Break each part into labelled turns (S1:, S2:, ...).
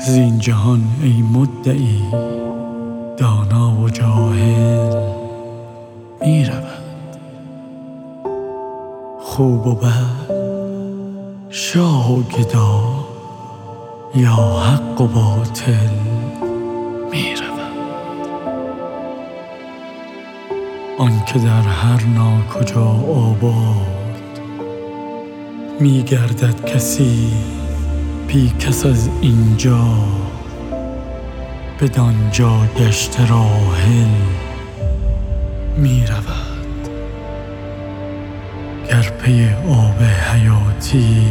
S1: زین جهان ای مدعی دانا و جاهل می رود. خوب و بد، شاه و گدا، یا حق و باطل می رود. آن که در هر ناکجا آباد می گردد کسی بی کس از اینجا، بدانجا گشته راحل می رود. گر پی آب حیاتی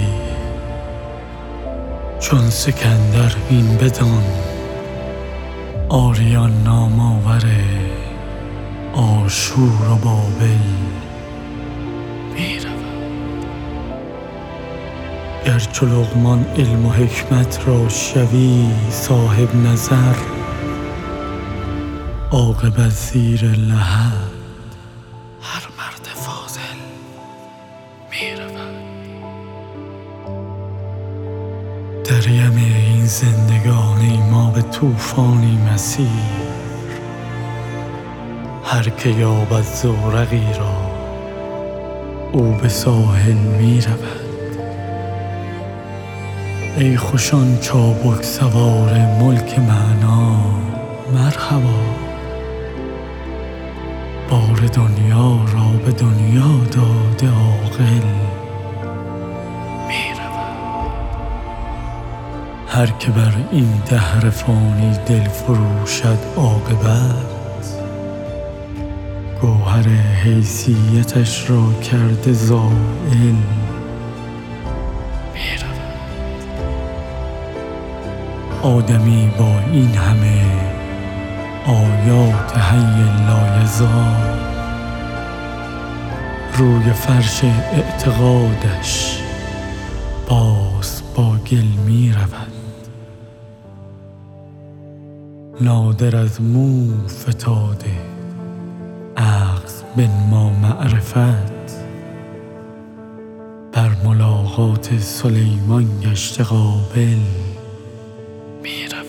S1: چون سکندر بین بدان، آریان نام آور آشور و بابل می رود. گر چو لقمان علم و حکمت را شوی صاحب نظر، عاقبت زیر لحد هر مرد فاضل می رود. در یم این زندگانی ما به طوفانی مسیر، هر که یابد زورقی را او به ساحل می رود. ای خوش آن چابک سوار ملک معنا مرحبا، بار دنیا را به دنیا داده عاقل می رود. هر که بر این دهر فانی دل فروشد، عاقبت گوهر حیثیتش را کرده زائل می رود. آدمی با این همه آیات حی لایزال، روی فرش اعتقادش باز با گل می رود. نادر از مو فتاده اخذ بنما معرفت، بر ملاقات سلیمان گشته قابل می رود.